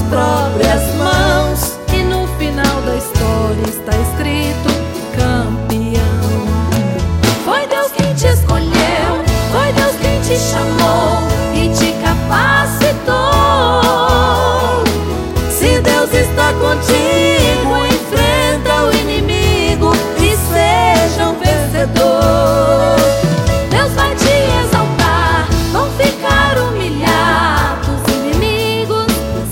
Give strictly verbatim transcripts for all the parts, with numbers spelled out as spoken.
próprias mãos. E no final da história está escrito campeão. Foi Deus quem te escolheu, foi Deus quem te chamou e te capacitou. Se Deus está contigo, enfrenta o inimigo e seja um vencedor. Deus vai te exaltar, vão ficar humilhados inimigos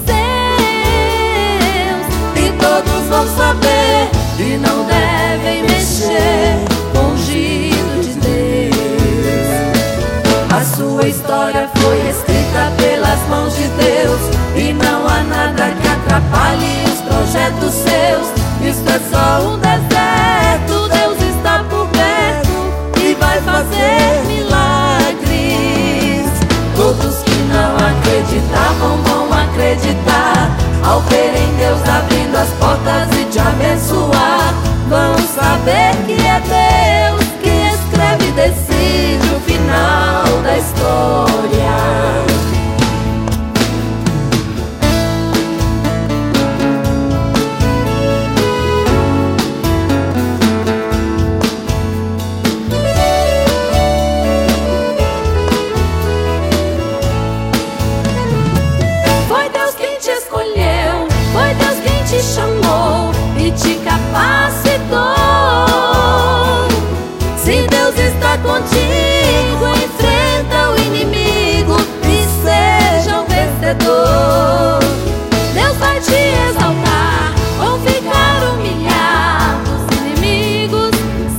seus, e todos vão saber e não devem mexer com o ungido de Deus. A sua história foi escrita pelas mãos de Deus e não há nada que atrapalhe os projetos seus. Isto é só um deserto, Deus está por perto e vai fazer milagres. Todos que não acreditavam vão acreditar ao verem Deus abrindo as portas e te abençoar. Vão saber que é Deus que escreve e decide o final da história. Te chamou e te capacitou. Se Deus está contigo, enfrenta o inimigo e seja um vencedor. Deus vai te exaltar, vão ficar humilhados inimigos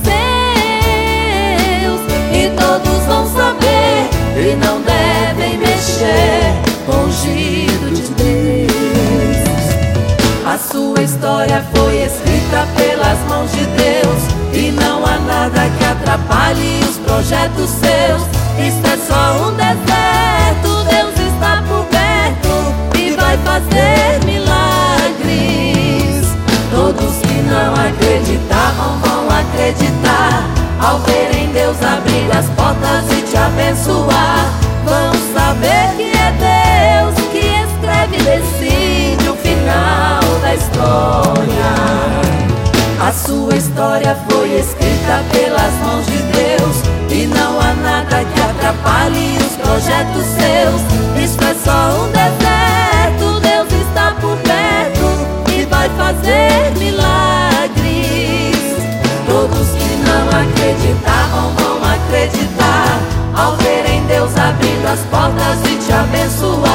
seus, e todos vão saber e não devem mexer com o ungido de Deus. A sua história foi escrita pelas mãos de Deus e não há nada que atrapalhe os projetos seus. Isto é só um deserto, Deus está por perto e vai fazer milagres. Todos que não acreditavam vão acreditar ao verem Deus abrir as portas e te abençoar. Vão saber que é Deus que escreve e decide o final da história. A sua história foi escrita pelas mãos de Deus e não há nada que atrapalhe os projetos seus. Isto é só um deserto, Deus está por perto e vai fazer milagres. Todos que não acreditavam vão acreditar ao verem Deus abrindo as portas e te abençoar.